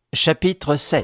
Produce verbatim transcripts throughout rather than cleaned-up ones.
Chapitre sept.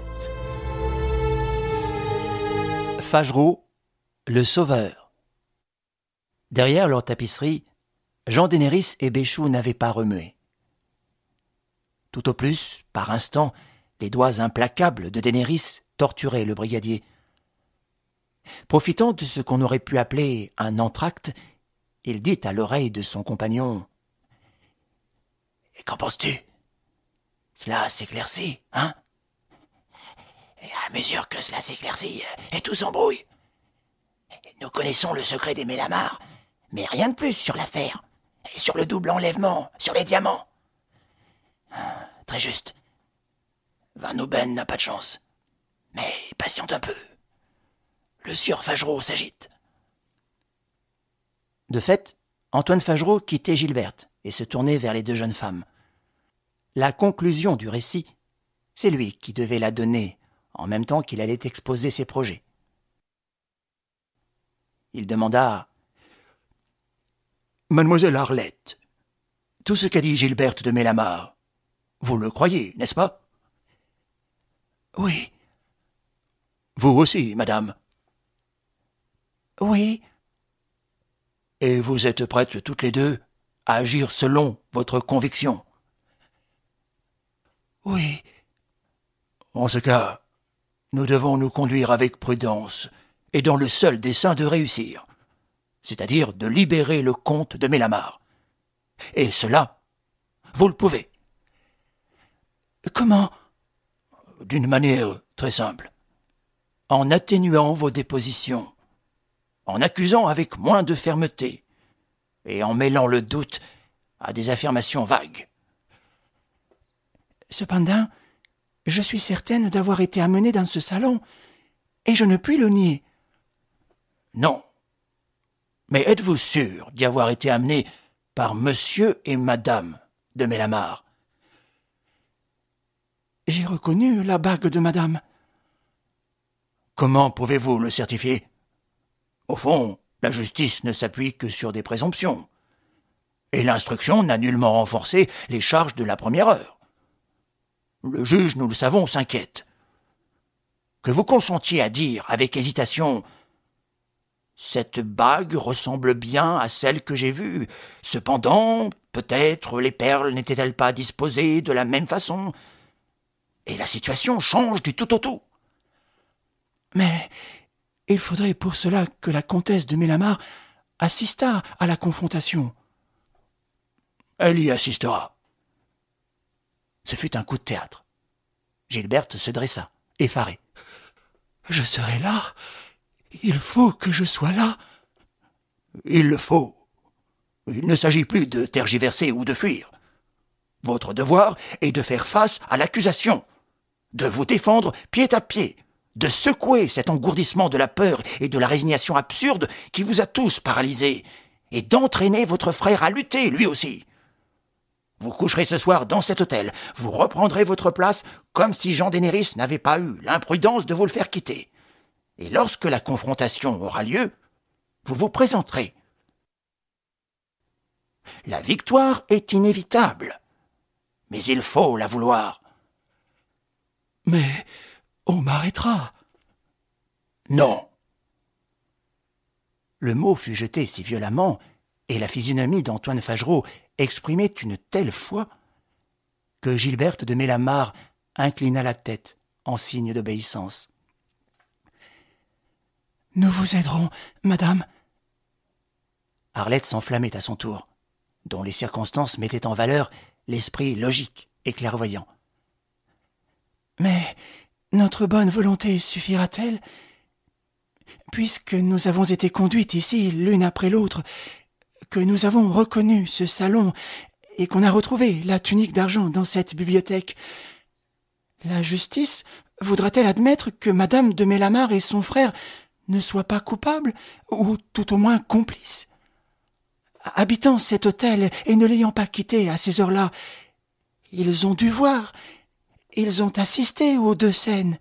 Fagerot, le sauveur. Derrière leur tapisserie, Jean Daenerys et Béchou n'avaient pas remué. Tout au plus, par instant, les doigts implacables de Daenerys torturaient le brigadier. Profitant de ce qu'on aurait pu appeler un entr'acte, il dit à l'oreille de son compagnon « Et qu'en penses-tu ? Cela s'éclaircit, hein ? Et à mesure que cela s'éclaircit, et tout s'embrouille. Nous connaissons le secret des Mélamar, mais rien de plus sur l'affaire, et sur le double enlèvement, sur les diamants. Très juste. Van Nouben n'a pas de chance. Mais patiente un peu. Le sieur Fagerot s'agite. De fait, Antoine Fagerot quittait Gilberte et se tournait vers les deux jeunes femmes. La conclusion du récit, c'est lui qui devait la donner, en même temps qu'il allait exposer ses projets. Il demanda « Mademoiselle Arlette, tout ce qu'a dit Gilberte de Mélamar, vous le croyez, n'est-ce pas ?»« Oui. »« Vous aussi, madame ?»« Oui. » »« Et vous êtes prêtes toutes les deux à agir selon votre conviction ?»« Oui. » En ce cas, nous devons nous conduire avec prudence et dans le seul dessein de réussir, c'est-à-dire de libérer le comte de Mélamar. Et cela, vous le pouvez. Comment ? D'une manière très simple. En atténuant vos dépositions, en accusant avec moins de fermeté et en mêlant le doute à des affirmations vagues. Cependant, je suis certaine d'avoir été amenée dans ce salon, et je ne puis le nier. Non. Mais êtes-vous sûr d'y avoir été amenée par monsieur et madame de Mélamar ? J'ai reconnu la bague de madame. Comment pouvez-vous le certifier ? Au fond, la justice ne s'appuie que sur des présomptions. Et l'instruction n'a nullement renforcé les charges de la première heure. Le juge, nous le savons, s'inquiète. Que vous consentiez à dire, avec hésitation, « Cette bague ressemble bien à celle que j'ai vue. Cependant, peut-être les perles n'étaient-elles pas disposées de la même façon. » Et la situation change du tout au tout. Mais il faudrait pour cela que la comtesse de Mélamar assistât à la confrontation. Elle y assistera. Ce fut un coup de théâtre. Gilberte se dressa, effarée. « Je serai là. Il faut que je sois là. »« Il le faut. Il ne s'agit plus de tergiverser ou de fuir. Votre devoir est de faire face à l'accusation, de vous défendre pied à pied, de secouer cet engourdissement de la peur et de la résignation absurde qui vous a tous paralysés, et d'entraîner votre frère à lutter, lui aussi. Vous coucherez ce soir dans cet hôtel, vous reprendrez votre place comme si Jean Daenerys n'avait pas eu l'imprudence de vous le faire quitter. Et lorsque la confrontation aura lieu, vous vous présenterez. La victoire est inévitable, mais il faut la vouloir. Mais on m'arrêtera. Non. Le mot fut jeté si violemment, et la physionomie d'Antoine Fagerot exprimait une telle foi que Gilberte de Mélamar inclina la tête en signe d'obéissance. « Nous vous aiderons, madame. » Arlette s'enflammait à son tour, dont les circonstances mettaient en valeur l'esprit logique et clairvoyant. « Mais notre bonne volonté suffira-t-elle ? Puisque nous avons été conduites ici l'une après l'autre, que nous avons reconnu ce salon et qu'on a retrouvé la tunique d'argent dans cette bibliothèque, la justice voudra-t-elle admettre que madame de Mélamar et son frère ne soient pas coupables, ou tout au moins complices ? Habitant cet hôtel et ne l'ayant pas quitté à ces heures-là, ils ont dû voir, ils ont assisté aux deux scènes.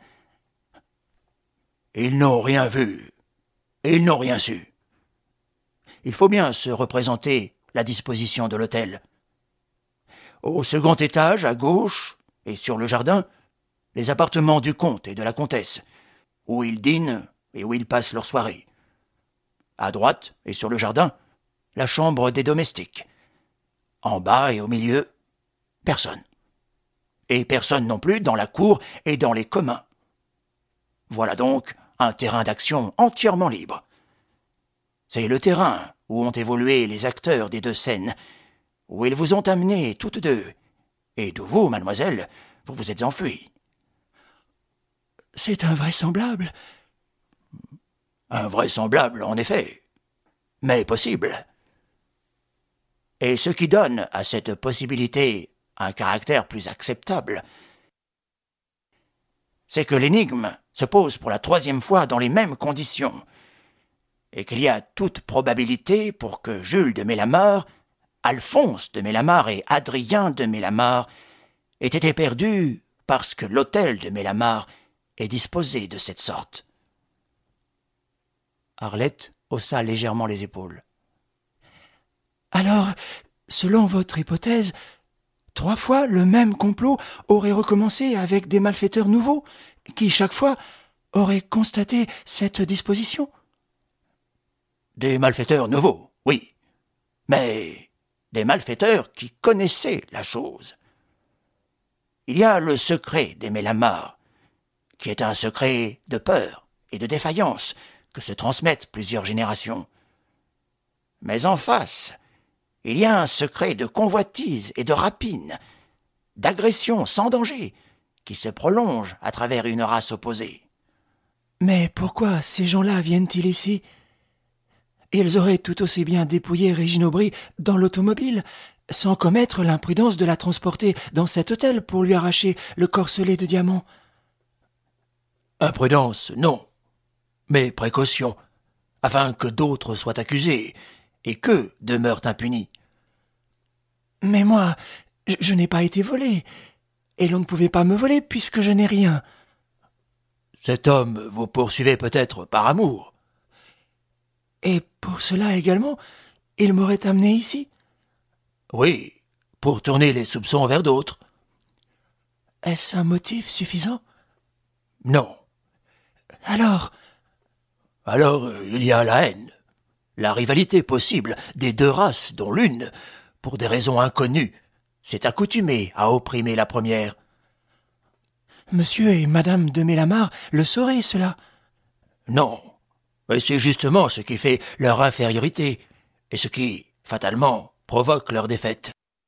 Ils n'ont rien vu, et ils n'ont rien su. Il faut bien se représenter la disposition de l'hôtel. Au second étage, à gauche, et sur le jardin, les appartements du comte et de la comtesse, où ils dînent et où ils passent leur soirée. À droite et sur le jardin, la chambre des domestiques. En bas et au milieu, personne. Et personne non plus dans la cour et dans les communs. Voilà donc un terrain d'action entièrement libre. C'est le terrain où ont évolué les acteurs des deux scènes, où ils vous ont amenés toutes deux, et d'où vous, mademoiselle, vous vous êtes enfuie. C'est invraisemblable. Invraisemblable, en effet, mais possible. Et ce qui donne à cette possibilité un caractère plus acceptable, c'est que l'énigme se pose pour la troisième fois dans les mêmes conditions, et qu'il y a toute probabilité pour que Jules de Mélamar, Alphonse de Mélamar et Adrien de Mélamar aient été perdus parce que l'hôtel de Mélamar est disposé de cette sorte. Arlette haussa légèrement les épaules. Alors, selon votre hypothèse, trois fois le même complot aurait recommencé avec des malfaiteurs nouveaux, qui chaque fois auraient constaté cette disposition? Des malfaiteurs nouveaux, oui, mais des malfaiteurs qui connaissaient la chose. Il y a le secret des Mélamar, qui est un secret de peur et de défaillance que se transmettent plusieurs générations. Mais en face, il y a un secret de convoitise et de rapine, d'agression sans danger, qui se prolonge à travers une race opposée. Mais pourquoi ces gens-là viennent-ils ici? Ils auraient tout aussi bien dépouillé Régine Aubry dans l'automobile, sans commettre l'imprudence de la transporter dans cet hôtel pour lui arracher le corselet de diamants. Imprudence, non, mais précaution, afin que d'autres soient accusés et qu'eux demeurent impunis. Mais moi, je, je n'ai pas été volé, et l'on ne pouvait pas me voler puisque je n'ai rien. Cet homme vous poursuivait peut-être par amour. Et pour cela également, il m'aurait amené ici? Oui, pour tourner les soupçons vers d'autres. Est-ce un motif suffisant? Non. Alors? Alors, il y a la haine, la rivalité possible des deux races dont l'une, pour des raisons inconnues, s'est accoutumée à opprimer la première. Monsieur et madame de Mélamar le sauraient, cela? Non, mais c'est justement ce qui fait leur infériorité, et ce qui, fatalement, provoque leur défaite.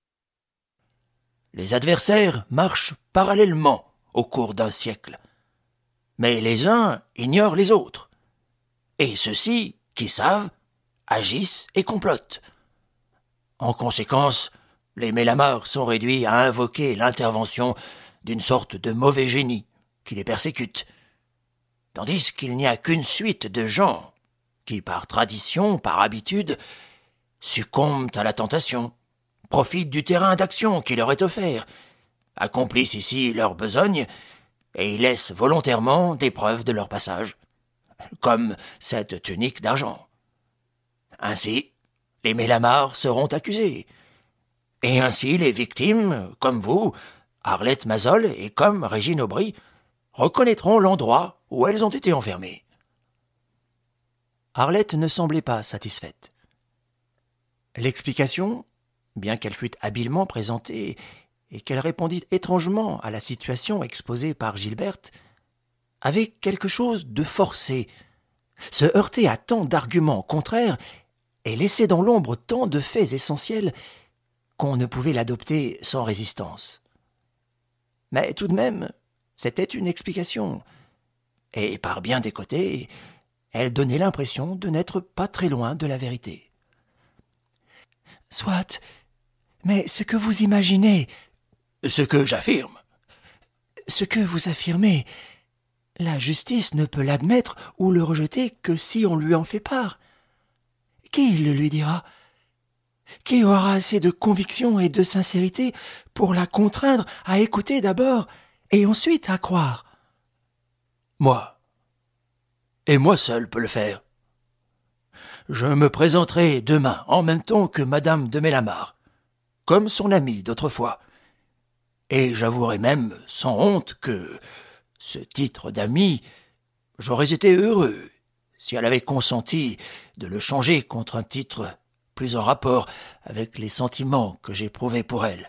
Les adversaires marchent parallèlement au cours d'un siècle, mais les uns ignorent les autres, et ceux-ci, qui savent, agissent et complotent. En conséquence, les Mélamar sont réduits à invoquer l'intervention d'une sorte de mauvais génie qui les persécute, tandis qu'il n'y a qu'une suite de gens qui, par tradition, par habitude, succombent à la tentation, profitent du terrain d'action qui leur est offert, accomplissent ici leur besogne et y laissent volontairement des preuves de leur passage, comme cette tunique d'argent. Ainsi, les Mélamar seront accusés, et ainsi les victimes, comme vous, Arlette Massol et comme Régine Aubry, reconnaîtront l'endroit où elles ont été enfermées. Arlette ne semblait pas satisfaite. L'explication, bien qu'elle fût habilement présentée et qu'elle répondît étrangement à la situation exposée par Gilberte, avait quelque chose de forcé, se heurtait à tant d'arguments contraires et laissait dans l'ombre tant de faits essentiels qu'on ne pouvait l'adopter sans résistance. Mais tout de même, c'était une explication, et par bien des côtés, elle donnait l'impression de n'être pas très loin de la vérité. « Soit, mais ce que vous imaginez... »« Ce que j'affirme. »« Ce que vous affirmez, la justice ne peut l'admettre ou le rejeter que si on lui en fait part. Qui le lui dira ? Qui aura assez de conviction et de sincérité pour la contraindre à écouter d'abord et ensuite à croire ? Moi. Et moi seul peux le faire. Je me présenterai demain en même temps que madame de Mélamar, comme son amie d'autrefois, et j'avouerai même sans honte que, ce titre d'ami, j'aurais été heureux si elle avait consenti de le changer contre un titre plus en rapport avec les sentiments que j'éprouvais pour elle.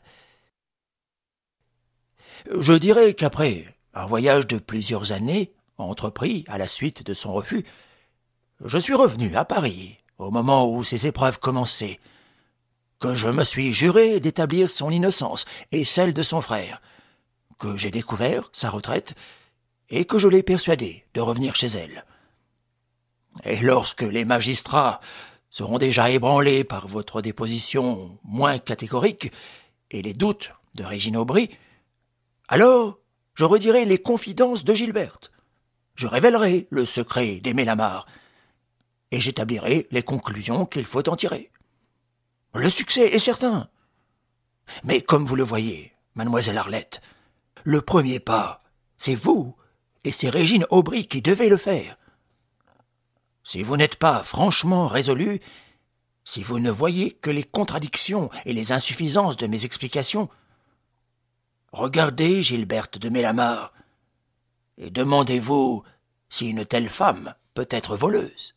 Je dirais qu'après un voyage de plusieurs années, entrepris à la suite de son refus, je suis revenu à Paris au moment où ces épreuves commençaient, que je me suis juré d'établir son innocence et celle de son frère, que j'ai découvert sa retraite et que je l'ai persuadé de revenir chez elle. Et lorsque les magistrats seront déjà ébranlés par votre déposition moins catégorique et les doutes de Régine Aubry, alors je redirai les confidences de Gilberte, je révélerai le secret d'Aimé Lamarre, et j'établirai les conclusions qu'il faut en tirer. Le succès est certain. Mais comme vous le voyez, mademoiselle Arlette, le premier pas, c'est vous, et c'est Régine Aubry qui devez le faire. Si vous n'êtes pas franchement résolu, si vous ne voyez que les contradictions et les insuffisances de mes explications, regardez Gilberte de Mélamar et demandez-vous si une telle femme peut être voleuse.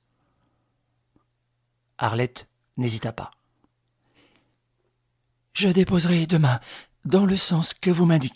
Arlette n'hésita pas. « Je déposerai demain dans le sens que vous m'indiquez. »«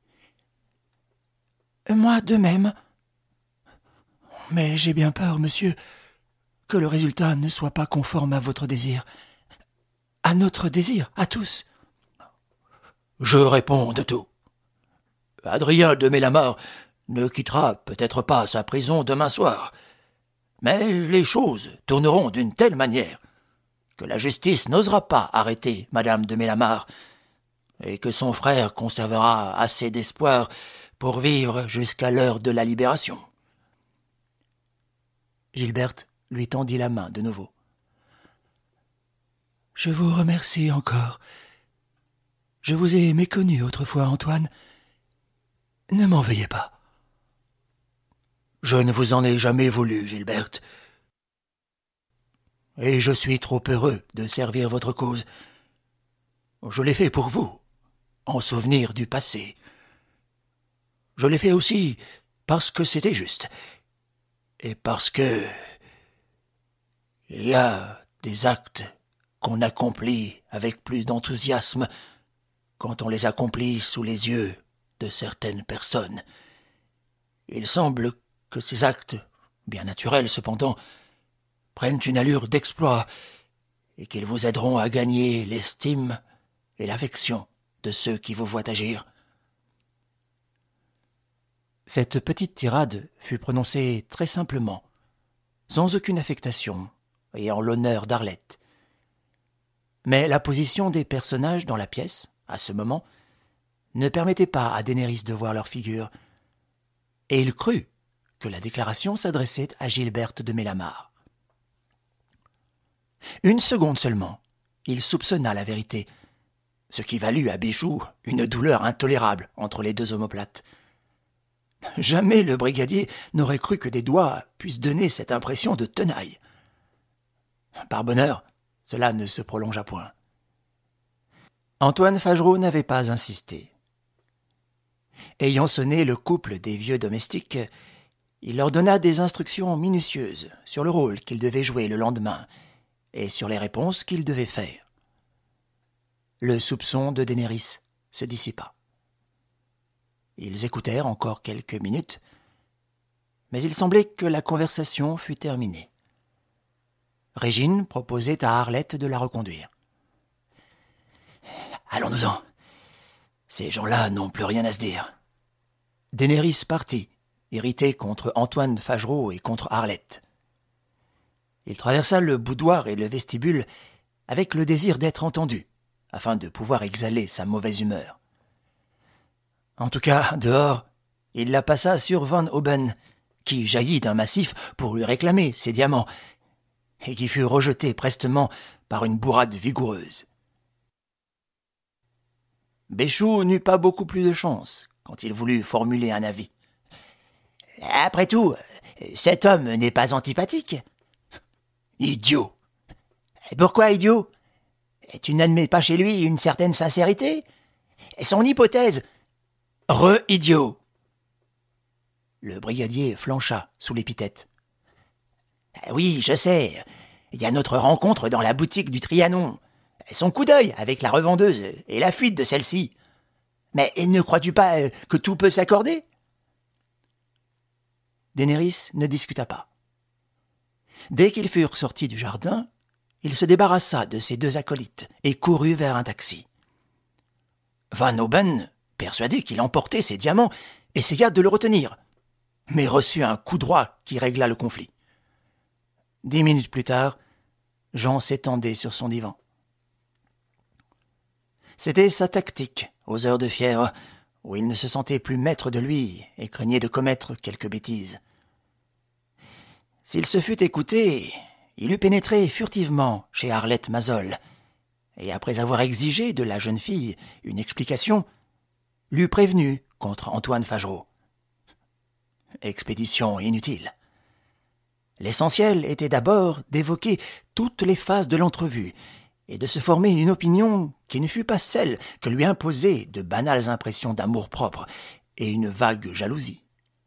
Moi de même. Mais j'ai bien peur, monsieur, que le résultat ne soit pas conforme à votre désir. À notre désir, à tous. » Je réponds de tout. Adrien de Mélamar ne quittera peut-être pas sa prison demain soir, mais les choses tourneront d'une telle manière que la justice n'osera pas arrêter madame de Mélamar et que son frère conservera assez d'espoir pour vivre jusqu'à l'heure de la libération. Gilberte lui tendit la main de nouveau. « Je vous remercie encore. Je vous ai méconnu autrefois, Antoine. Ne m'en veuillez pas. » Je ne vous en ai jamais voulu, Gilberte. Et je suis trop heureux de servir votre cause. Je l'ai fait pour vous, en souvenir du passé. Je l'ai fait aussi parce que c'était juste, et parce que il y a des actes qu'on accomplit avec plus d'enthousiasme quand on les accomplit sous les yeux de certaines personnes. Il semble que ces actes, bien naturels cependant, prennent une allure d'exploit et qu'ils vous aideront à gagner l'estime et l'affection de ceux qui vous voient agir. Cette petite tirade fut prononcée très simplement, sans aucune affectation et en l'honneur d'Arlette. Mais la position des personnages dans la pièce, à ce moment, ne permettait pas à Daenerys de voir leur figure, et il crut que la déclaration s'adressait à Gilberte de Mélamar. Une seconde seulement, il soupçonna la vérité, ce qui valut à Béchou une douleur intolérable entre les deux omoplates. Jamais le brigadier n'aurait cru que des doigts puissent donner cette impression de tenaille. Par bonheur, cela ne se prolongea point. Antoine Fagerot n'avait pas insisté. Ayant sonné le couple des vieux domestiques, il leur donna des instructions minutieuses sur le rôle qu'ils devaient jouer le lendemain et sur les réponses qu'ils devaient faire. Le soupçon de Daenerys se dissipa. Ils écoutèrent encore quelques minutes, mais il semblait que la conversation fût terminée. Régine proposait à Arlette de la reconduire. « Allons-nous-en. Ces gens-là n'ont plus rien à se dire. » Daenerys partit, irrité contre Antoine Fagerot et contre Arlette. Il traversa le boudoir et le vestibule avec le désir d'être entendu, afin de pouvoir exhaler sa mauvaise humeur. En tout cas, dehors, il la passa sur Van Oben, qui jaillit d'un massif pour lui réclamer ses diamants, et qui fut rejeté prestement par une bourrade vigoureuse. Béchou n'eut pas beaucoup plus de chance quand il voulut formuler un avis. « Après tout, cet homme n'est pas antipathique. »« Idiot !»« Pourquoi idiot ? Tu n'admets pas chez lui une certaine sincérité ? Son hypothèse... »« Re-idiot !» Le brigadier flancha sous l'épithète. « Oui, je sais. Il y a notre rencontre dans la boutique du Trianon. Son coup d'œil avec la revendeuse et la fuite de celle-ci. Mais ne crois-tu pas que tout peut s'accorder ?» Daenerys ne discuta pas. Dès qu'ils furent sortis du jardin, il se débarrassa de ses deux acolytes et courut vers un taxi. Van Oben, persuadé qu'il emportait ses diamants, essaya de le retenir, mais reçut un coup droit qui régla le conflit. Dix minutes plus tard, Jean s'étendait sur son divan. C'était sa tactique, aux heures de fièvre, où il ne se sentait plus maître de lui et craignait de commettre quelque bêtise. S'il se fût écouté, il eût pénétré furtivement chez Arlette Mazol, et après avoir exigé de la jeune fille une explication, l'eût prévenu contre Antoine Fageraux. Expédition inutile. L'essentiel était d'abord d'évoquer toutes les phases de l'entrevue et de se former une opinion qui ne fût pas celle que lui imposaient de banales impressions d'amour-propre et une vague jalousie.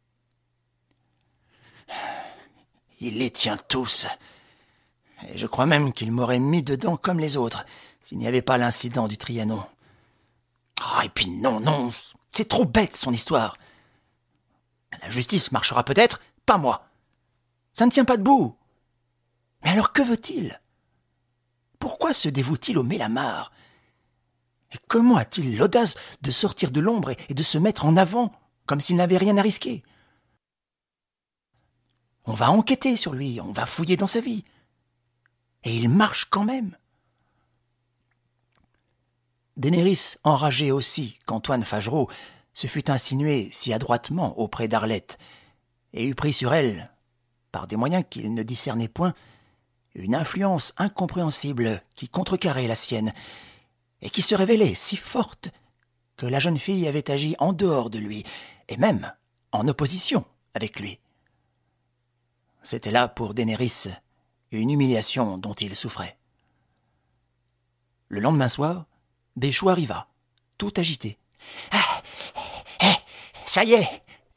Il les tient tous, et je crois même qu'il m'aurait mis dedans comme les autres s'il n'y avait pas l'incident du Trianon. Ah, et puis non, non, c'est trop bête son histoire. La justice marchera peut-être, pas moi. Ça ne tient pas debout. Mais alors que veut-il ? Pourquoi se dévoue-t-il au Mélamar ? Et comment a-t-il l'audace de sortir de l'ombre et de se mettre en avant, comme s'il n'avait rien à risquer ? On va enquêter sur lui, on va fouiller dans sa vie. Et il marche quand même. Daenerys enrageait aussi qu'Antoine Fageraux se fût insinué si adroitement auprès d'Arlette et eût pris sur elle, par des moyens qu'il ne discernait point, une influence incompréhensible qui contrecarrait la sienne et qui se révélait si forte que la jeune fille avait agi en dehors de lui et même en opposition avec lui. C'était là pour Daenerys une humiliation dont il souffrait. Le lendemain soir, Béchou arriva, tout agité. « Ah, eh, ça y est !»« Quoi ? »«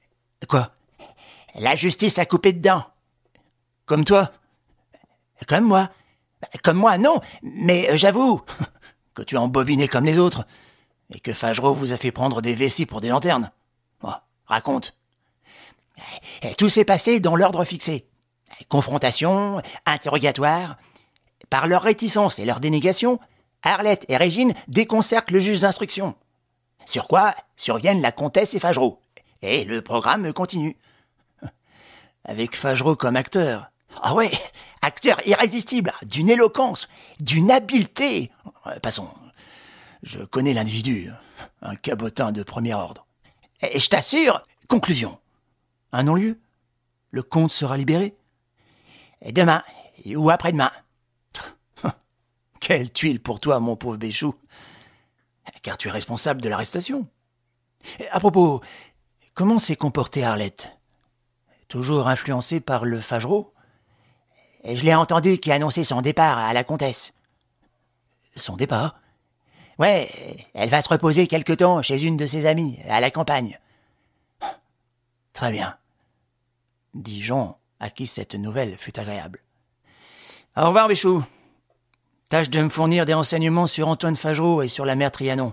La justice a coupé dedans. »« Comme toi ?»« Comme moi. »« Comme moi, non, mais j'avoue que tu as embobiné comme les autres et que Fageraux vous a fait prendre des vessies pour des lanternes. Oh, raconte. » Tout s'est passé dans l'ordre fixé. Confrontation, interrogatoire. Par leur réticence et leur dénégation, Arlette et Régine déconcertent le juge d'instruction. Sur quoi surviennent la comtesse et Fageraux. Et le programme continue. Avec Fageraux comme acteur. Ah ouais, acteur irrésistible, d'une éloquence, d'une habileté. Passons, je connais l'individu, un cabotin de premier ordre. Et je t'assure, conclusion. Un non-lieu ? Le comte sera libéré ? Demain, ou après-demain. Quelle tuile pour toi, mon pauvre Béchou. Car tu es responsable de l'arrestation. À propos, comment s'est comportée Arlette ? Toujours influencée par le Fageraux ? Je l'ai entendu qui annonçait son départ à la comtesse. Son départ ? Ouais, elle va se reposer quelque temps chez une de ses amies, à la campagne. Très bien, dit Jean, à qui cette nouvelle fut agréable. Au revoir, Béchou. Tâche de me fournir des renseignements sur Antoine Fageraux et sur la mère Trianon.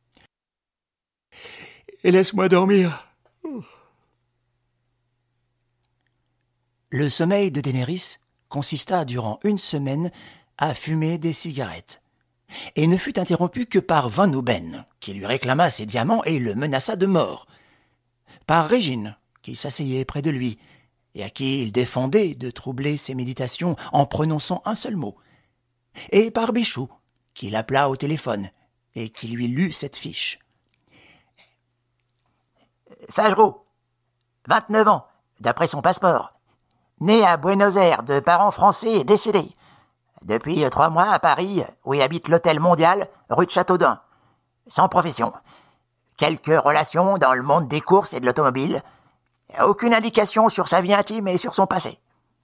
Et laisse-moi dormir. Le sommeil de Daenerys consista durant une semaine à fumer des cigarettes, et ne fut interrompu que par Van Oben, qui lui réclama ses diamants et le menaça de mort, par Régine, qui s'asseyait près de lui, et à qui il défendait de troubler ses méditations en prononçant un seul mot, et par Béchou, qui l'appela au téléphone et qui lui lut cette fiche. Fageraux, vingt-neuf ans, d'après son passeport. Né à Buenos Aires de parents français et décédé. Depuis trois mois à Paris, où il habite l'Hôtel Mondial, rue de Châteaudun. Sans profession. Quelques relations dans le monde des courses et de l'automobile. Aucune indication sur sa vie intime et sur son passé.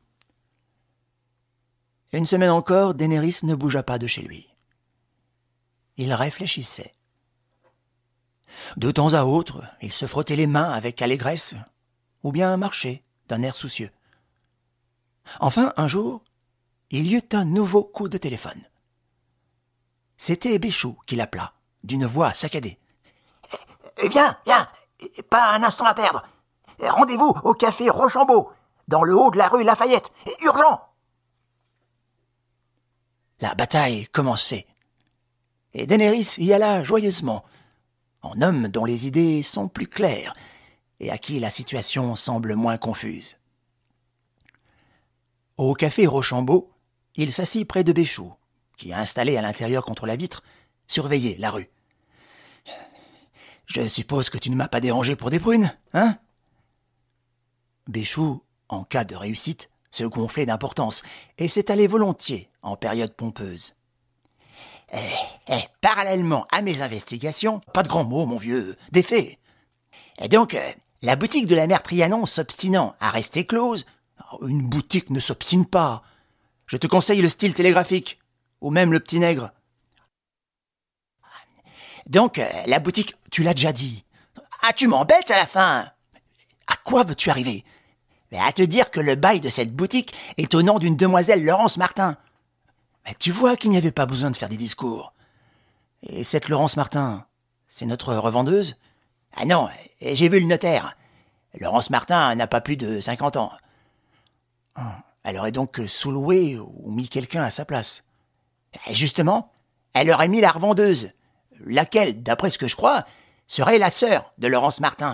Une semaine encore, Daenerys ne bougea pas de chez lui. Il réfléchissait. De temps à autre, il se frottait les mains avec allégresse, ou bien marchait d'un air soucieux. Enfin, un jour, il y eut un nouveau coup de téléphone. C'était Béchou qui l'appela, d'une voix saccadée. « Viens, viens, pas un instant à perdre. Rendez-vous au café Rochambeau, dans le haut de la rue Lafayette. Urgent !» La bataille commençait, et Daenerys y alla joyeusement, en homme dont les idées sont plus claires et à qui la situation semble moins confuse. Au café Rochambeau, il s'assit près de Béchou, qui, installé à l'intérieur contre la vitre, surveillait la rue. « Je suppose que tu ne m'as pas dérangé pour des prunes, hein ?» Béchou, en cas de réussite, se gonflait d'importance et s'étalait volontiers en période pompeuse. Eh, eh, parallèlement à mes investigations, pas de grands mots, mon vieux, des faits. Et donc, euh, la boutique de la mère Trianon s'obstinant à rester close, une boutique ne s'obstine pas. Je te conseille le style télégraphique, ou même le petit nègre. Donc, euh, la boutique, tu l'as déjà dit. Ah, tu m'embêtes à la fin. À quoi veux-tu arriver ? Mais à te dire que le bail de cette boutique est au nom d'une demoiselle Laurence Martin. Mais tu vois qu'il n'y avait pas besoin de faire des discours. Et cette Laurence Martin, c'est notre revendeuse ? Ah non, j'ai vu le notaire. Laurence Martin n'a pas plus de cinquante ans. Elle aurait donc sous-loué ou mis quelqu'un à sa place. Et justement, elle aurait mis la revendeuse, laquelle, d'après ce que je crois, serait la sœur de Laurence Martin.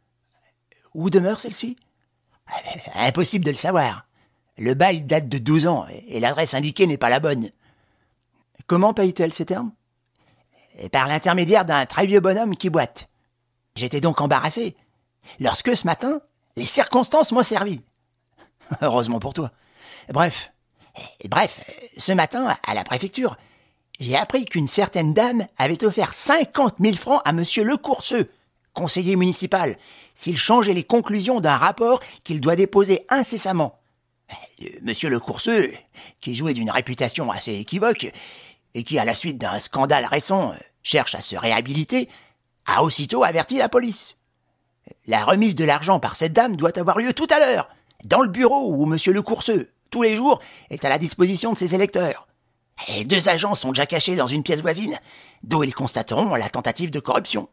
Où demeure celle-ci ? Impossible de le savoir. Le bail date de douze ans et l'adresse indiquée n'est pas la bonne. Comment paye-t-elle ces termes ? Par l'intermédiaire d'un très vieux bonhomme qui boite. J'étais donc embarrassé, lorsque ce matin, les circonstances m'ont servi. Heureusement pour toi. Bref, bref, ce matin, à la préfecture, j'ai appris qu'une certaine dame avait offert cinquante mille francs à monsieur Lecourseux, conseiller municipal, s'il changeait les conclusions d'un rapport qu'il doit déposer incessamment. Monsieur Lecourseux, qui jouait d'une réputation assez équivoque, et qui, à la suite d'un scandale récent, cherche à se réhabiliter, a aussitôt averti la police. La remise de l'argent par cette dame doit avoir lieu tout à l'heure, dans le bureau où monsieur Lecourseux, tous les jours, est à la disposition de ses électeurs. Et deux agents sont déjà cachés dans une pièce voisine, d'où ils constateront la tentative de corruption.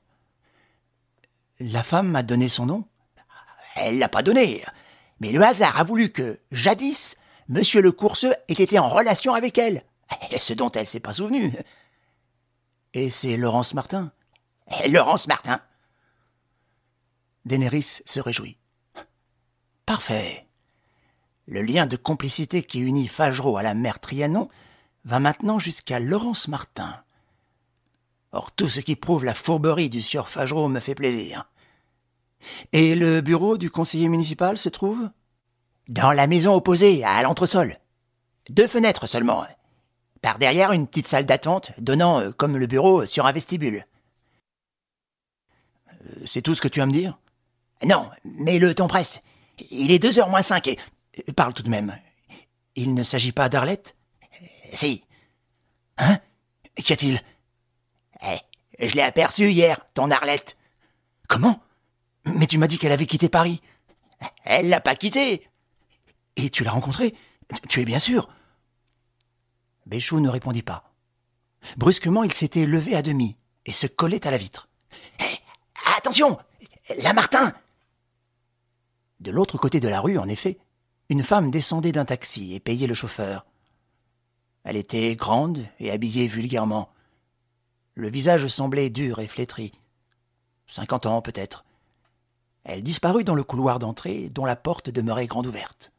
La femme m'a donné son nom ? Elle l'a pas donné, mais le hasard a voulu que, jadis, monsieur Lecourseux ait été en relation avec elle, ce dont elle s'est pas souvenue. Et c'est Laurence Martin ? Laurence Martin. Daenerys se réjouit. Parfait. Le lien de complicité qui unit Fajro à la mère Trianon va maintenant jusqu'à Laurence Martin. Or, tout ce qui prouve la fourberie du sieur Fajro me fait plaisir. Et le bureau du conseiller municipal se trouve ? Dans la maison opposée, à l'entresol. Deux fenêtres seulement. Par derrière, une petite salle d'attente donnant, euh, comme le bureau, sur un vestibule. Euh, c'est tout ce que tu vas me dire ? Non, mais le temps presse. Il est deux heures moins cinq et... Parle tout de même. Il ne s'agit pas d'Arlette ? Si. Hein ? Qu'y a-t-il ? Eh, je l'ai aperçue hier, ton Arlette. Comment ? Mais tu m'as dit qu'elle avait quitté Paris. Elle l'a pas quitté. Et tu l'as rencontrée ? Tu es bien sûr ? Béchou ne répondit pas. Brusquement, il s'était levé à demi et se collait à la vitre. Hey, attention ! La Martin ! De l'autre côté de la rue, en effet, une femme descendait d'un taxi et payait le chauffeur. Elle était grande et habillée vulgairement. Le visage semblait dur et flétri. Cinquante ans peut-être. Elle disparut dans le couloir d'entrée dont la porte demeurait grande ouverte.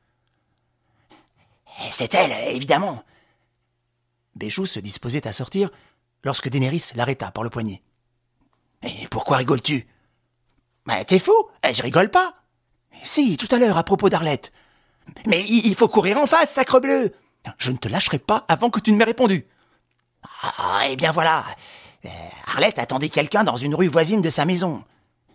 « C'est elle, évidemment !» Béchou se disposait à sortir lorsque Daenerys l'arrêta par le poignet. « Et pourquoi rigoles-tu ?»« bah, T'es fou, je rigole pas !»« Si, tout à l'heure, à propos d'Arlette. »« Mais il faut courir en face, sacrebleu !»« Je ne te lâcherai pas avant que tu ne m'aies répondu. »« Ah, eh bien voilà. Arlette attendait quelqu'un dans une rue voisine de sa maison. »« Qui ?»«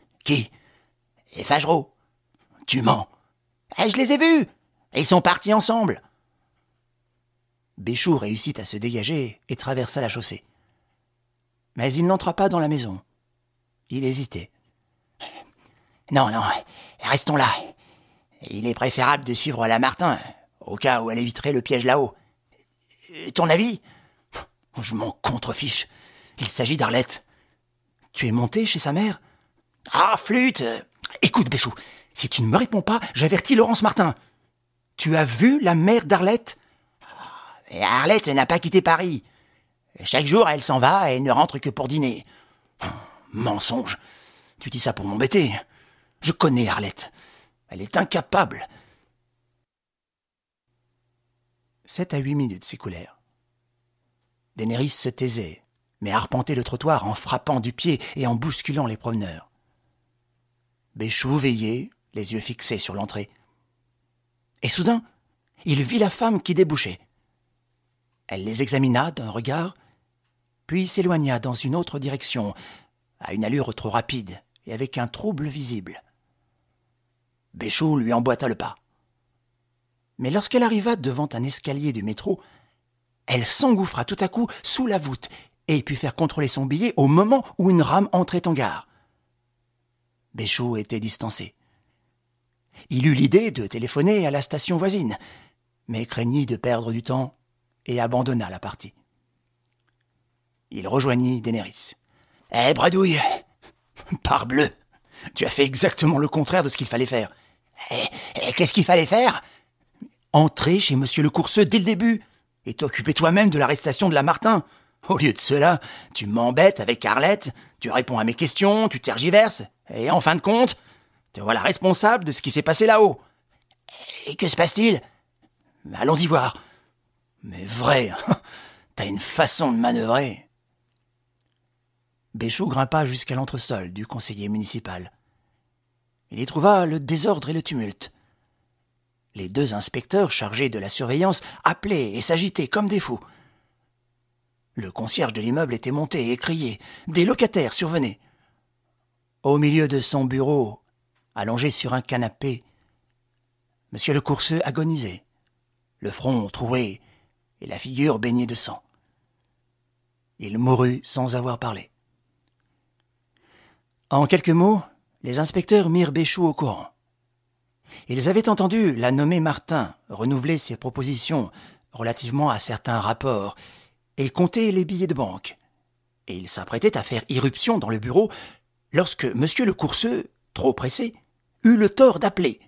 Et Fajro. »« Tu mens. »« Je les ai vus. Ils sont partis ensemble. » Béchou réussit à se dégager et traversa la chaussée. Mais il n'entra pas dans la maison. Il hésitait. Non, non, restons là. Il est préférable de suivre la Martin, au cas où elle éviterait le piège là-haut. Ton avis ? Je m'en contrefiche. Il s'agit d'Arlette. Tu es monté chez sa mère ? Ah, flûte ! Écoute, Béchou, si tu ne me réponds pas, j'avertis Laurence Martin. Tu as vu la mère d'Arlette ? Et Arlette n'a pas quitté Paris. Chaque jour, elle s'en va et ne rentre que pour dîner. Mensonge. Tu dis ça pour m'embêter. Je connais Arlette. Elle est incapable. Sept à huit minutes s'écoulèrent. Daenerys se taisait, mais arpentait le trottoir en frappant du pied et en bousculant les promeneurs. Béchou veillait, les yeux fixés sur l'entrée. Et soudain, il vit la femme qui débouchait. Elle les examina d'un regard, puis s'éloigna dans une autre direction, à une allure trop rapide et avec un trouble visible. Béchou lui emboîta le pas. Mais lorsqu'elle arriva devant un escalier du métro, elle s'engouffra tout à coup sous la voûte et put faire contrôler son billet au moment où une rame entrait en gare. Béchou était distancé. Il eut l'idée de téléphoner à la station voisine, mais craignit de perdre du temps et abandonna la partie. Il rejoignit Daenerys. « Eh, Bredouille !»« Parbleu, tu as fait exactement le contraire de ce qu'il fallait faire. »« Et, et qu'est-ce qu'il fallait faire ?»« Entrer chez Monsieur le Courseux dès le début et t'occuper toi-même de l'arrestation de la Martin. Au lieu de cela, tu m'embêtes avec Arlette, tu réponds à mes questions, tu tergiverses, et en fin de compte, te voilà responsable de ce qui s'est passé là-haut. »« Et que se passe-t-il ?»« Allons-y voir. »« Mais vrai, t'as une façon de manœuvrer. » Béchou grimpa jusqu'à l'entresol du conseiller municipal. Il y trouva le désordre et le tumulte. Les deux inspecteurs chargés de la surveillance appelaient et s'agitaient comme des fous. Le concierge de l'immeuble était monté et criait. Des locataires survenaient. Au milieu de son bureau, allongé sur un canapé, Monsieur le Courseux agonisait, le front troué et la figure baignée de sang. Il mourut sans avoir parlé. En quelques mots, les inspecteurs mirent Béchou au courant. Ils avaient entendu la nommée Martin renouveler ses propositions relativement à certains rapports et compter les billets de banque. Et ils s'apprêtaient à faire irruption dans le bureau lorsque Monsieur le Courseux, trop pressé, eut le tort d'appeler.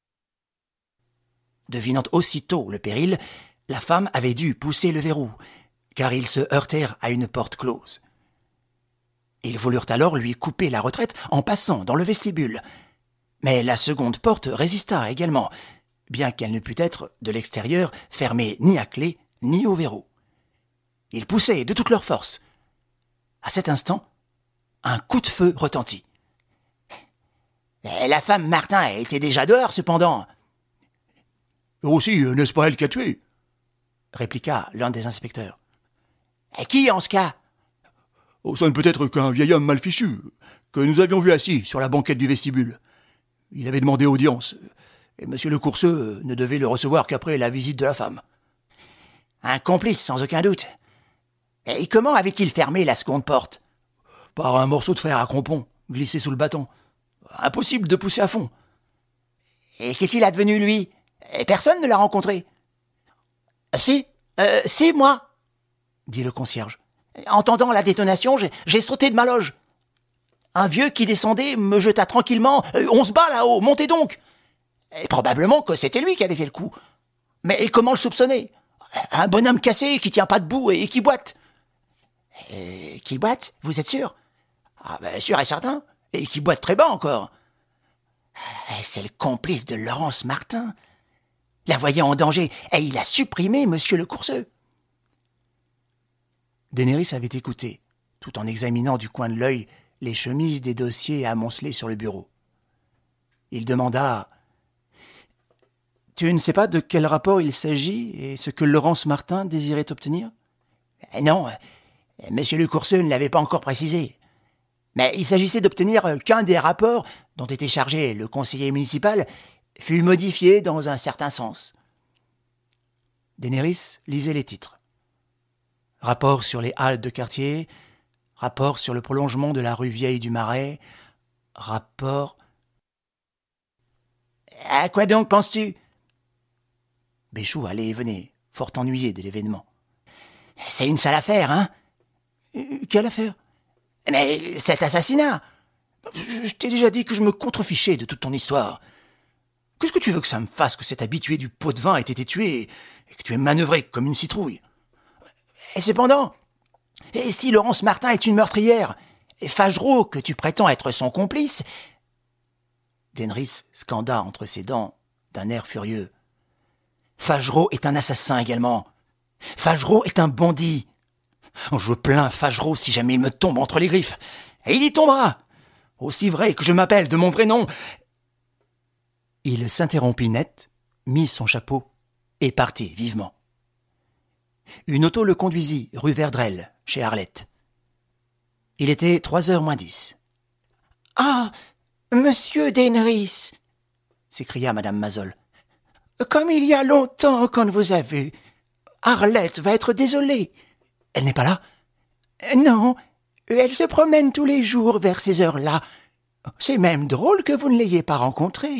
Devinant aussitôt le péril, la femme avait dû pousser le verrou, car ils se heurtèrent à une porte close. Ils voulurent alors lui couper la retraite en passant dans le vestibule. Mais la seconde porte résista également, bien qu'elle ne pût être, de l'extérieur, fermée ni à clé, ni au verrou. Ils poussaient de toute leur force. À cet instant, un coup de feu retentit. « La femme Martin était déjà dehors, cependant. »« Aussi, n'est-ce pas elle qui a tué ?» répliqua l'un des inspecteurs. « Qui, en ce cas ?»« Oh, ça ne peut être qu'un vieil homme mal fichu, que nous avions vu assis sur la banquette du vestibule. Il avait demandé audience, et Monsieur le Courseux ne devait le recevoir qu'après la visite de la femme. »« Un complice, sans aucun doute. Et comment avait-il fermé la seconde porte ?»« Par un morceau de fer à crampon, glissé sous le bâton. Impossible de pousser à fond. »« Et qu'est-il advenu, lui ? Personne ne l'a rencontré. »« Si, euh, si, moi !» dit le concierge. « Entendant la détonation, j'ai, j'ai sauté de ma loge. Un vieux qui descendait me jeta tranquillement. « On se bat là-haut, montez donc !» Et probablement que c'était lui qui avait fait le coup. Mais comment le soupçonner ? Un bonhomme cassé qui tient pas debout et qui boite. Et qui boite, vous êtes sûr ? Ah ben sûr et certain. Et qui boite très bas encore. C'est le complice de Laurence Martin. La voyant en danger, et il a supprimé Monsieur le Courseux. Daenerys avait écouté, tout en examinant du coin de l'œil les chemises des dossiers amoncelés sur le bureau. Il demanda « Tu ne sais pas de quel rapport il s'agit et ce que Laurence Martin désirait obtenir ?»« Non, Monsieur le Courseux ne l'avait pas encore précisé. Mais il s'agissait d'obtenir qu'un des rapports dont était chargé le conseiller municipal fût modifié dans un certain sens. » Daenerys lisait les titres. Rapport sur les halles de quartier, rapport sur le prolongement de la rue Vieille du Marais, rapport... À quoi donc penses-tu? Béchou allait et venait, fort ennuyé de l'événement. C'est une sale affaire, hein? Quelle affaire? Mais cet assassinat. Je t'ai déjà dit que je me contrefichais de toute ton histoire. Qu'est-ce que tu veux que ça me fasse que cet habitué du pot de vin ait été tué et que tu aies manœuvré comme une citrouille? Et cependant, et si Laurence Martin est une meurtrière, et Fagerot, que tu prétends être son complice... Denris scanda entre ses dents d'un air furieux. Fagerot est un assassin également. Fagerot est un bandit. Je plains Fagerot si jamais il me tombe entre les griffes. Et il y tombera. Aussi vrai que je m'appelle de mon vrai nom. Il s'interrompit net, mit son chapeau et partit vivement. Une auto le conduisit rue Verdrel, chez Arlette. Il était trois heures moins dix. « Ah, monsieur Denris !» s'écria madame Mazol. « Comme il y a longtemps qu'on ne vous a vu. Arlette va être désolée. »« Elle n'est pas là ?»« Non, elle se promène tous les jours vers ces heures-là. C'est même drôle que vous ne l'ayez pas rencontrée. »